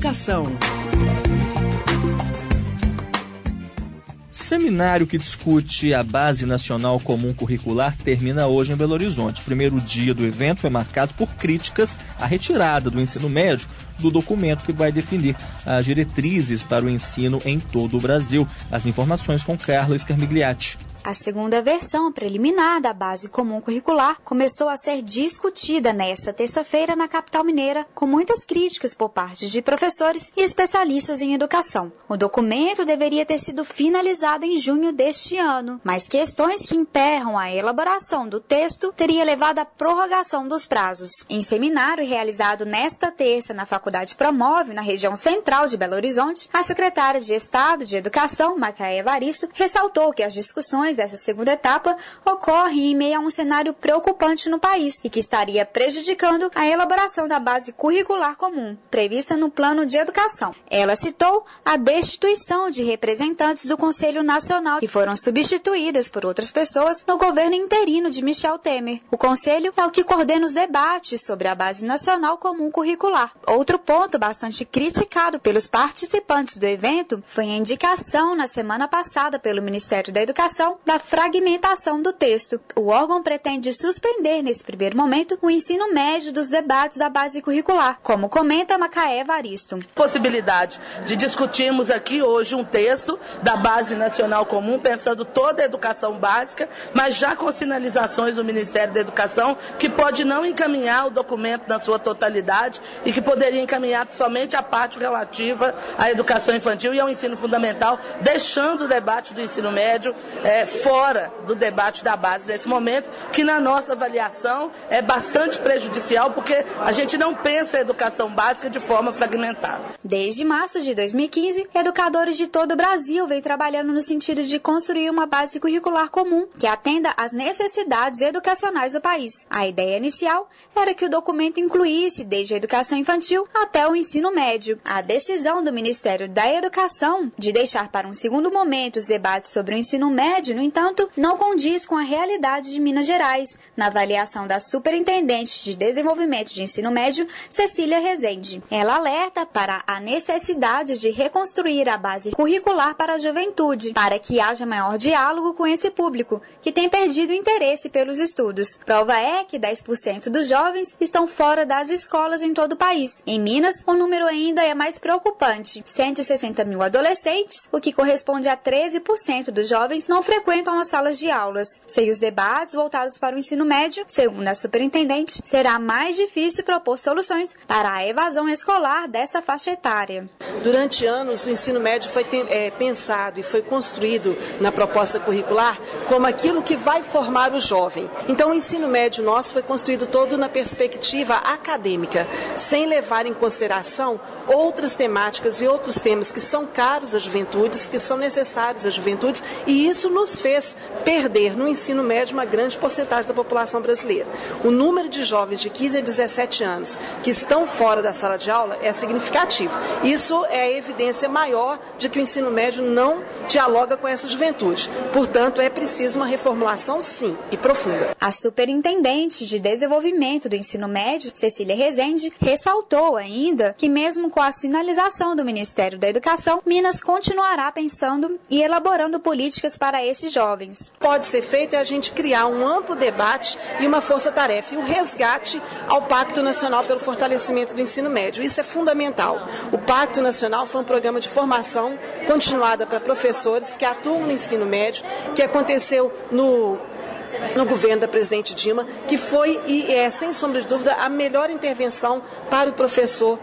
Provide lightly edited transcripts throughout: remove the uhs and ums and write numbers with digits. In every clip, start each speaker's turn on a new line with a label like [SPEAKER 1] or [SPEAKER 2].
[SPEAKER 1] Educação.
[SPEAKER 2] Seminário que discute a Base Nacional Comum Curricular termina hoje em Belo Horizonte. O primeiro dia do evento foi marcado por críticas à retirada do ensino médio do documento que vai definir as diretrizes para o ensino em todo o Brasil. As informações com Carla Scarmigliati.
[SPEAKER 3] A segunda versão preliminar da Base Comum Curricular começou a ser discutida nesta terça-feira na capital mineira, com muitas críticas por parte de professores e especialistas em educação. O documento deveria ter sido finalizado em junho deste ano, mas questões que emperram a elaboração do texto teria levado à prorrogação dos prazos. Em seminário realizado nesta terça na Faculdade Promove, na região central de Belo Horizonte, a secretária de Estado de Educação, Macaé Evaristo, ressaltou que as discussões dessa segunda etapa ocorre em meio a um cenário preocupante no país e que estaria prejudicando a elaboração da base curricular comum, prevista no Plano de Educação. Ela citou a destituição de representantes do Conselho Nacional, que foram substituídas por outras pessoas no governo interino de Michel Temer. O Conselho é o que coordena os debates sobre a Base Nacional Comum Curricular. Outro ponto bastante criticado pelos participantes do evento foi a indicação na semana passada pelo Ministério da Educação da fragmentação do texto. O órgão pretende suspender, nesse primeiro momento, o ensino médio dos debates da base curricular, como comenta Macaé Evaristo.
[SPEAKER 4] Possibilidade de discutirmos aqui hoje um texto da Base Nacional Comum, pensando toda a educação básica, mas já com sinalizações do Ministério da Educação, que pode não encaminhar o documento na sua totalidade e que poderia encaminhar somente a parte relativa à educação infantil e ao ensino fundamental, deixando o debate do ensino médio fora do debate da base nesse momento, que na nossa avaliação é bastante prejudicial, porque a gente não pensa a educação básica de forma fragmentada.
[SPEAKER 3] Desde março de 2015, educadores de todo o Brasil vêm trabalhando no sentido de construir uma base curricular comum que atenda às necessidades educacionais do país. A ideia inicial era que o documento incluísse desde a educação infantil até o ensino médio. A decisão do Ministério da Educação de deixar para um segundo momento os debates sobre o ensino médio, no entanto, não condiz com a realidade de Minas Gerais, na avaliação da Superintendente de Desenvolvimento de Ensino Médio, Cecília Rezende. Ela alerta para a necessidade de reconstruir a base curricular para a juventude, para que haja maior diálogo com esse público, que tem perdido interesse pelos estudos. Prova é que 10% dos jovens estão fora das escolas em todo o país. Em Minas, o número ainda é mais preocupante. 160 mil adolescentes, o que corresponde a 13% dos jovens, não frequentam as salas de aulas. Sem os debates voltados para o ensino médio, segundo a superintendente, será mais difícil propor soluções para a evasão escolar dessa faixa etária.
[SPEAKER 5] Durante anos, o ensino médio foi pensado e foi construído na proposta curricular como aquilo que vai formar o jovem. Então, o ensino médio nosso foi construído todo na perspectiva acadêmica, sem levar em consideração outras temáticas e outros temas que são caros às juventudes, que são necessários às juventudes, e isso nos fez perder no ensino médio uma grande porcentagem da população brasileira. O número de jovens de 15 a 17 anos que estão fora da sala de aula é significativo. Isso é a evidência maior de que o ensino médio não dialoga com essa juventude. Portanto, é preciso uma reformulação, sim, e profunda.
[SPEAKER 3] A Superintendente de Desenvolvimento do Ensino Médio, Cecília Rezende, ressaltou ainda que mesmo com a sinalização do Ministério da Educação, Minas continuará pensando e elaborando políticas para esses jovens.
[SPEAKER 5] Pode ser feito é a gente criar um amplo debate e uma força-tarefa e o resgate ao Pacto Nacional pelo Fortalecimento do Ensino Médio. Isso é fundamental. O Pacto Nacional foi um programa de formação continuada para professores que atuam no ensino médio, que aconteceu no governo da presidente Dilma, que foi e é, sem sombra de dúvida, a melhor intervenção para o professor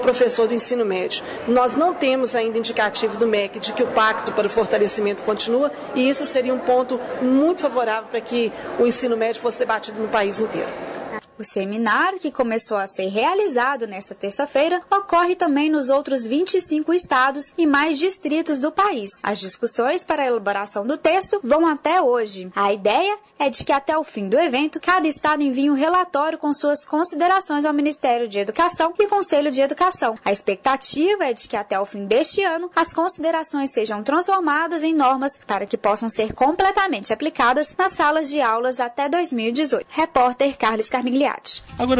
[SPEAKER 5] do ensino médio. Nós não temos ainda indicativo do MEC de que o pacto para o fortalecimento continua, e isso seria um ponto muito favorável para que o ensino médio fosse debatido no país inteiro.
[SPEAKER 3] O seminário, que começou a ser realizado nesta terça-feira, ocorre também nos outros 25 estados e mais distritos do país. As discussões para a elaboração do texto vão até hoje. A ideia é de que até o fim do evento, cada estado envie um relatório com suas considerações ao Ministério de Educação e Conselho de Educação. A expectativa é de que até o fim deste ano, as considerações sejam transformadas em normas para que possam ser completamente aplicadas nas salas de aulas até 2018. Repórter Carla Scarmigliati.
[SPEAKER 2] Agora